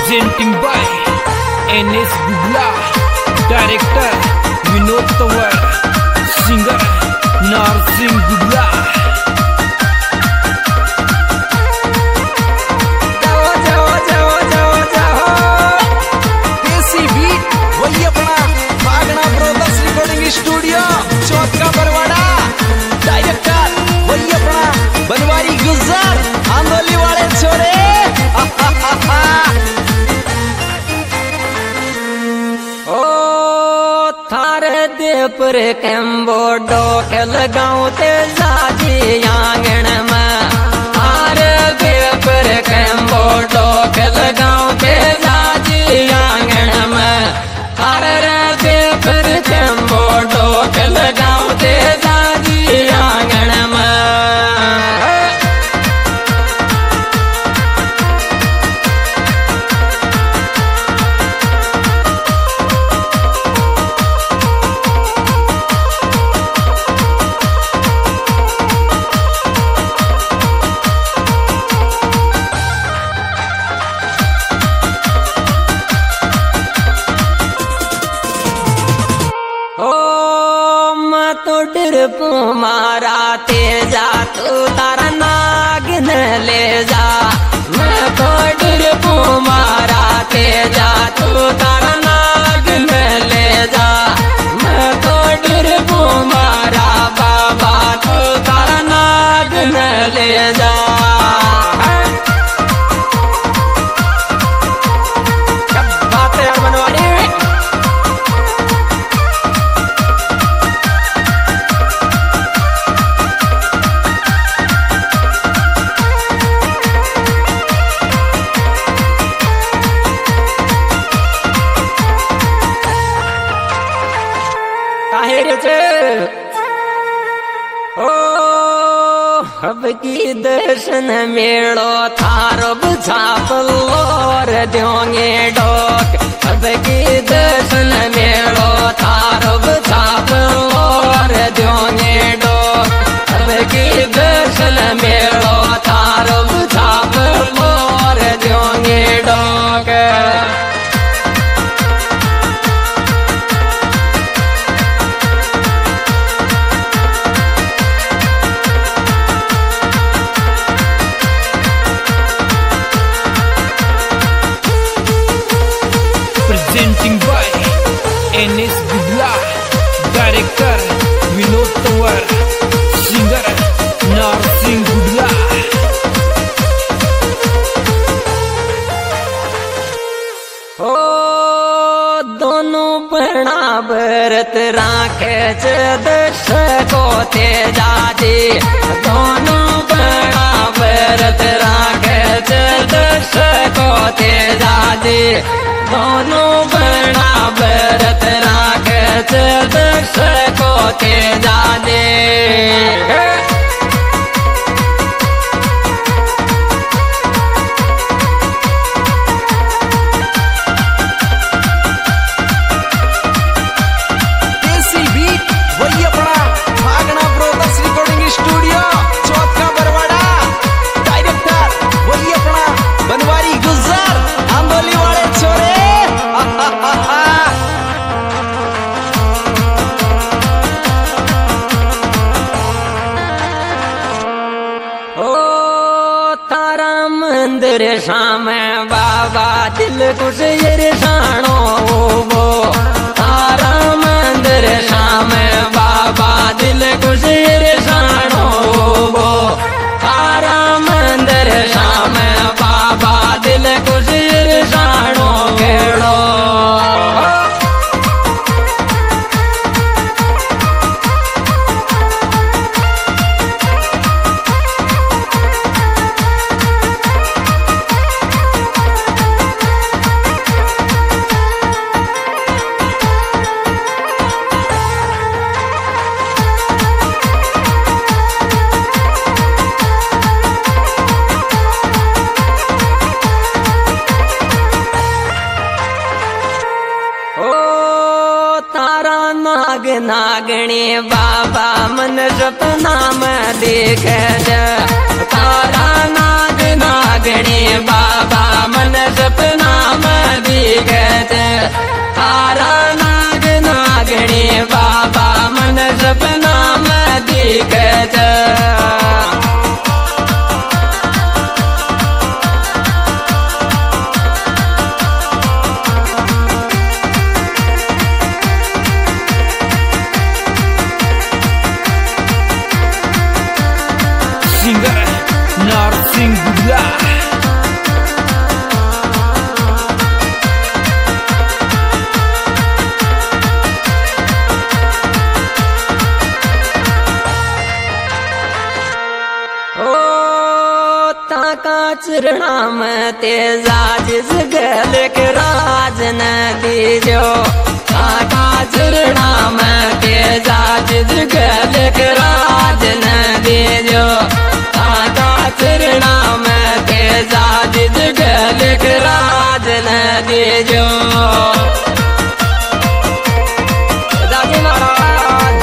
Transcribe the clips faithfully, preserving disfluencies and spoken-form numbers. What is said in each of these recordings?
presenting by N S Gugla, director Vinod Tawar, singer Narsingh Gugla. Studio Chauth का Barwara, director वही अपना बनवारी गुजर आंदोली वाले छोरे। ओ थारे दे पर कैम्बो डोके लगाऊं ते जाजी आंगन में, थारे दे पर कैम्बो डोके लगाऊं ते जाजी आंगन में, थारे दे पर कैम्बो डोके लगाऊं ते जाजी आंगन में। मारा तेजा तू तारा नाग न ले जा, मैं तो डर मारा तेजा तू तारा नाग न ले जा, मैं तो डर मारा बाबा तू तारा नाग न ले जा। ओ अब की दर्शन मेड़ो थारो बुझापलोर दोंगे डोक, अब की दर्शन मेड़ो थारो बुझापलोर दोंगे डोक, अब की दर्शन मेड़ो थारो बुझापलोर दोंगे डोक। Presenting by N S Gugla, director Vinod Tawar, singer Narsingh Gugla. ओ दोनों बना भरत राखे दश को तेजा जी, दोनों बना भरत राखे दश को तेजा जी, दोनों बना भरत राखे दश को तेजा जी। स्टूडियो चौथ का बरवाड़ा, डायरेक्टर वही अपना बनवारी गुजर आंदोली वाले छोरे। ओ तारा मंदिर शाम बाबा दिल कुछ ईर्षाणो वो, तारा मंदिर शाम बाबा दिल कुछ ईर्षाणो वो, तारा मंदिर शाम बाबा दिल कुछ ईर्षाणो केड़ो। नाग नागणी बाबा मन सपना में देखे, तारा नाग नागणी बाबा मन सपना तारा नाग नागणी बाबा मन सपना में दिखे छे। सिंगर नरसिंह गुडला। चरणा में तेजा जिस गल के राज न दीजो। काका चरणा में तेजा जिस गल के राज न दीजो। काका चरणा में तेजा जिस गल के राज न दीजो। दादी महाराज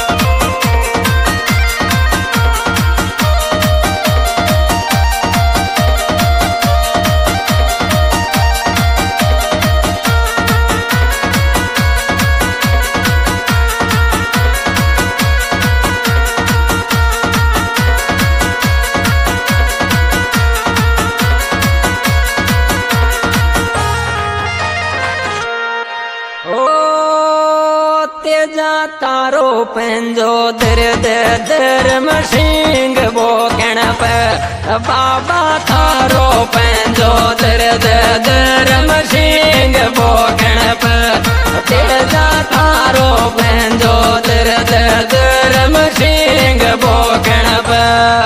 तारो पंजो दर दर मशींग बोकण पे बाबा थारो पंजो दर दर मशींग बोकण पे तेजा थारो पंजो दर दर मशींग बोकण पे।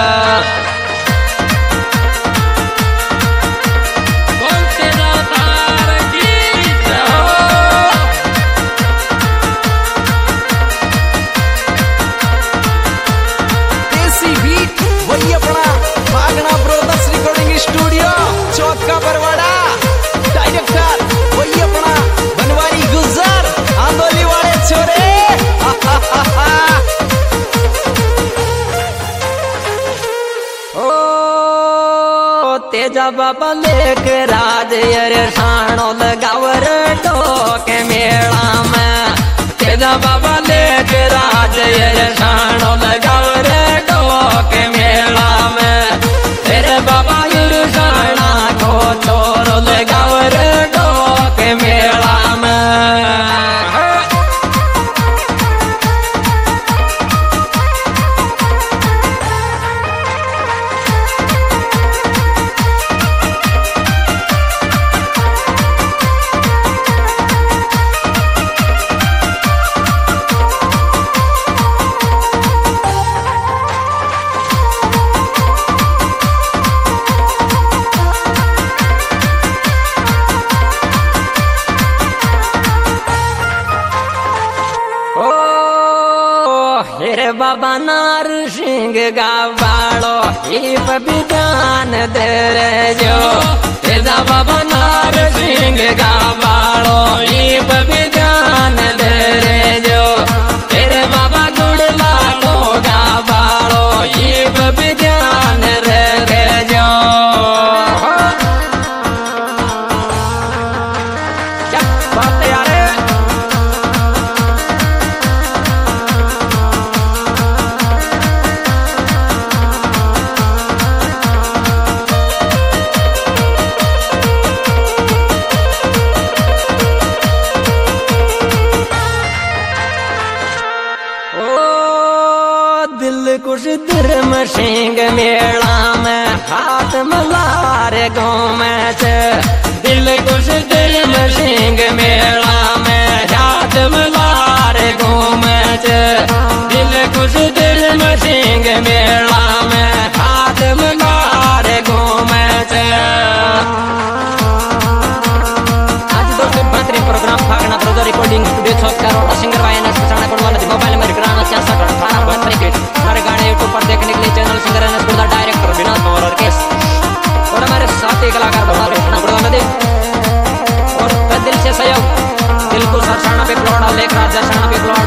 वही अपना भागना ब्रोदर्स रिकॉर्डिंग स्टूडियो चौथ का बरवाड़ा। डायरेक्टर वही अपना बनवारी गुजर आंदोली वाले छोरे। ओ तेजा बाबा लेके राज यर साणो लगावर टोके मेला में। तेजा बाबा लेके राज यर साणो लगावर टोके मेला में। तेरे बाबा गिरसाना को छोरो लगावर टोके मेला में। बाबा नार सिंह गावाड़ो हिप विधान दे जो। तेजा बाबा नार सिंह गावाड़ो हिप विधान दे जो। तेरे बाबा गुड़ला को गावाड़ो हिप विधान रे जो। क्या बात है यार। कुछ धर्म सिंह मेला में हाथ मलारे गाँव में छे। दिल कुछ धर्म सिंह मेला में हाथ मलारे गाँव में छे। दिल कुछ धर्म सिंह मेला में हाथ मलारे गाँव में छे। आज दोस्तों बेहतरीन प्रोग्राम भागना ब्रदर रिकॉर्डिंग स्टूडियो छत का सिंगर वायन मोबाइल में रिक्राना छियासठ अठारह बहत्तर के हमारे गाने यूट्यूब पर देखने के लिए channel singer N S Gudla director Vinod Pawar और केस और हमारे साथी कलाकार भगवान कृष्ण गुड़वा नदी और दिल से सहयोग दिल को सरसाना पे प्लॉट लेख राजा साना पे प्लॉट